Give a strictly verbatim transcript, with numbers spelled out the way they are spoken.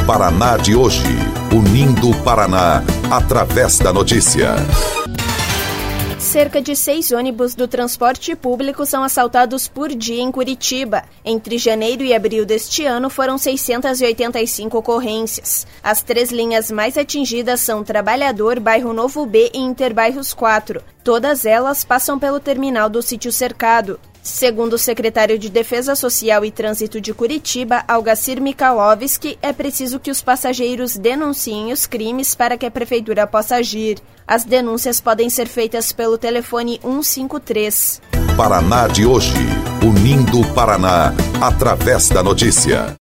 Paraná de hoje, unindo o Paraná através da notícia. Cerca de seis ônibus do transporte público são assaltados por dia em Curitiba. Entre janeiro e abril deste ano, foram seiscentas e oitenta e cinco ocorrências. As três linhas mais atingidas são Trabalhador, Bairro Novo B e Interbairros quatro. Todas elas passam pelo terminal do Sítio Cercado. Segundo o secretário de Defesa Social e Trânsito de Curitiba, Algacir Mikalovski, é preciso que os passageiros denunciem os crimes para que a prefeitura possa agir. As denúncias podem ser feitas pelo telefone cento e cinquenta e três. Paraná de hoje, unindo o Paraná através da notícia.